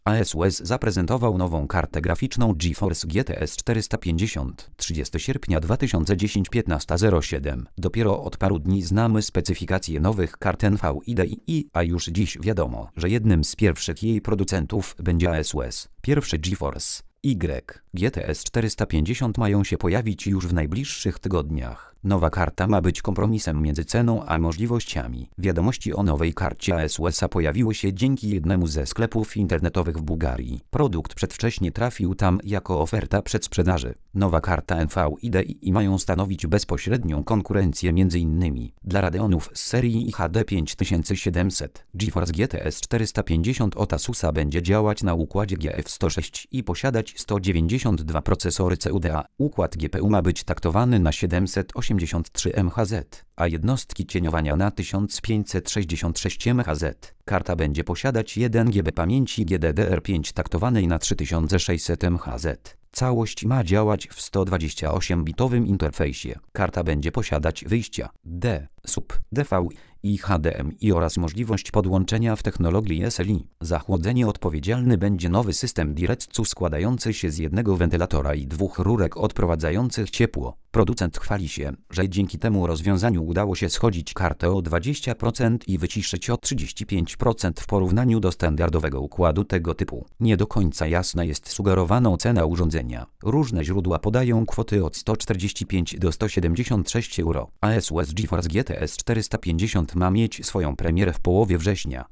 ASUS zaprezentował nową kartę graficzną GeForce GTX 450 30 sierpnia 2010 15:07. Dopiero od paru dni znamy specyfikacje nowych kart NVIDIA, a już dziś wiadomo, że jednym z pierwszych jej producentów będzie ASUS. Pierwsze GeForce GTX 450 mają się pojawić już w najbliższych tygodniach. Nowa karta ma być kompromisem między ceną a możliwościami. Wiadomości o nowej karcie ASUS pojawiły się dzięki jednemu ze sklepów internetowych w Bułgarii. Produkt przedwcześnie trafił tam jako oferta przedsprzedaży. Nowa karta NVIDIA mają stanowić bezpośrednią konkurencję m.in. dla Radeonów z serii HD 5700. GeForce GTX 450 od ASUSa będzie działać na układzie GF106 i posiadać 192 procesory CUDA. Układ GPU ma być taktowany na 783 MHz, a jednostki cieniowania na 1566 MHz. Karta będzie posiadać 1 GB pamięci GDDR5 taktowanej na 3600 MHz. Całość ma działać w 128-bitowym interfejsie. Karta będzie posiadać wyjścia D, SUB, DV i HDMI oraz możliwość podłączenia w technologii SLI. Za chłodzenie odpowiedzialny będzie nowy system DirectSu składający się z jednego wentylatora i dwóch rurek odprowadzających ciepło. Producent chwali się, że dzięki temu rozwiązaniu udało się schodzić kartę o 20% i wyciszyć o 35% w porównaniu do standardowego układu tego typu. Nie do końca jasna jest sugerowana cena urządzenia. Różne źródła podają kwoty od 145 do 176 euro. ASUS GeForce GTX 450 ma mieć swoją premierę w połowie września.